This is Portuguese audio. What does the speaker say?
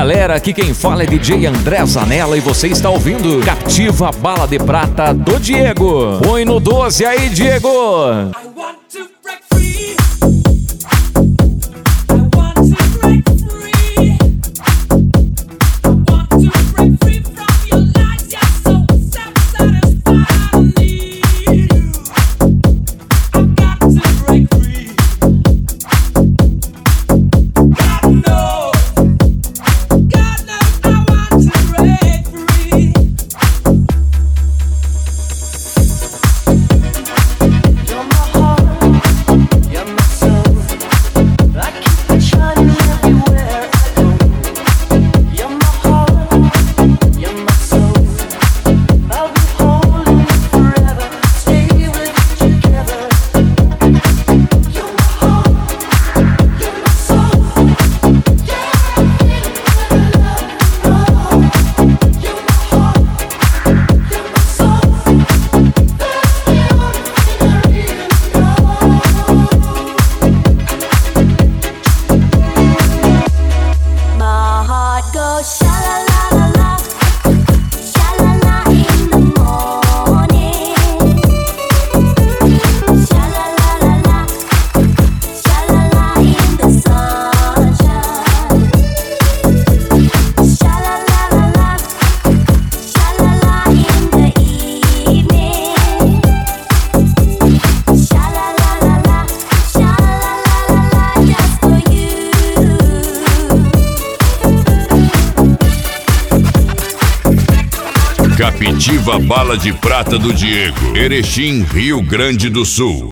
galera, aqui quem fala é DJ André Zanella e você está ouvindo Captiva Bala de Prata do Diego. Põe no 12 aí, Diego! Captiva Bala de Prata do Diego, Erechim, Rio Grande do Sul.